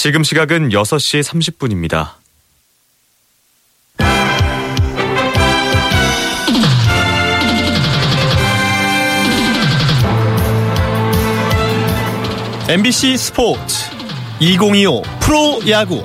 지금 시각은 6시 30분입니다. MBC 스포츠 2025 프로야구.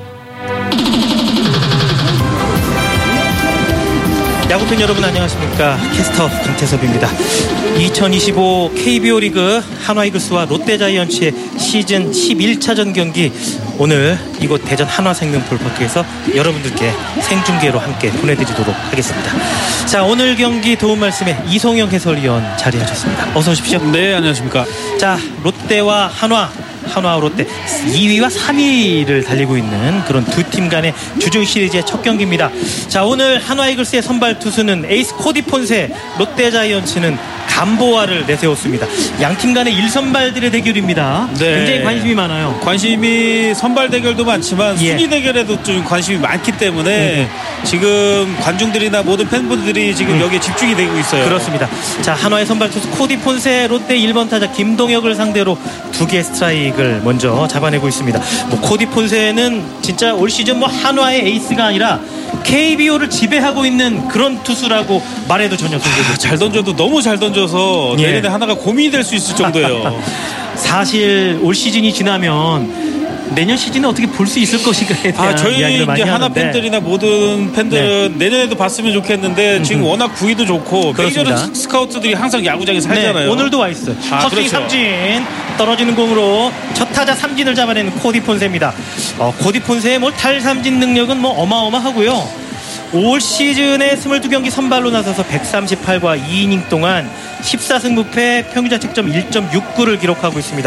야구팬 여러분 안녕하십니까. 캐스터 강태섭입니다. 2025 KBO 리그 한화이글스와 롯데자이언츠의 시즌 11차전 경기, 오늘 이곳 대전 한화생명볼파크에서 여러분들께 생중계로 함께 보내드리도록 하겠습니다. 자, 오늘 경기 도움 말씀에 이송영 해설위원 자리하셨습니다. 어서 오십시오. 네, 안녕하십니까. 자, 롯데와 한화와 롯데 2위와 3위를 달리고 있는 그런 두 팀 간의 주중 시리즈의 첫 경기입니다. 자, 오늘 한화이글스의 선발 투수는 에이스 코디 폰세, 롯데자이언츠는 감보아를 내세웠습니다. 양팀 간의 1선발들의 대결입니다. 네. 굉장히 관심이 많아요. 관심이 선발 대결도 많지만 순위 대결에도 좀 관심이 많기 때문에 지금 관중들이나 모든 팬분들이 지금 여기에 집중이 되고 있어요. 그렇습니다. 자, 한화의 선발 투수 코디 폰세, 롯데 1번 타자 김동혁을 상대로 2개의 스트라이크를 먼저 잡아내고 있습니다. 코디 폰세는 진짜 올 시즌 한화의 에이스가 아니라 KBO를 지배하고 있는 그런 투수라고 말해도 전혀 손색이 잘 던져도 너무 잘 던져서 내년에 하나가 고민이 될 수 있을 정도예요. 사실 올 시즌이 지나면 내년 시즌은 어떻게 볼 수 있을 것인가에 대한 저희 이야기를 많이 이제 하나 하는데, 팬들이나 모든 팬들은 내년에도 봤으면 좋겠는데 지금 워낙 구위도 좋고 메이저리그 스카우트들이 항상 야구장에 살잖아요. 오늘도 와 있어요. 헛스윙 그렇죠. 삼진, 떨어지는 공으로 첫 타자 삼진을 잡아내는 코디 폰세입니다. 코디 폰세의 탈삼진 능력은 어마어마하고요. 올 시즌에 22경기 선발로 나서서 138과 2이닝 동안 14승 무패, 평균 자책점 1.69를 기록하고 있습니다.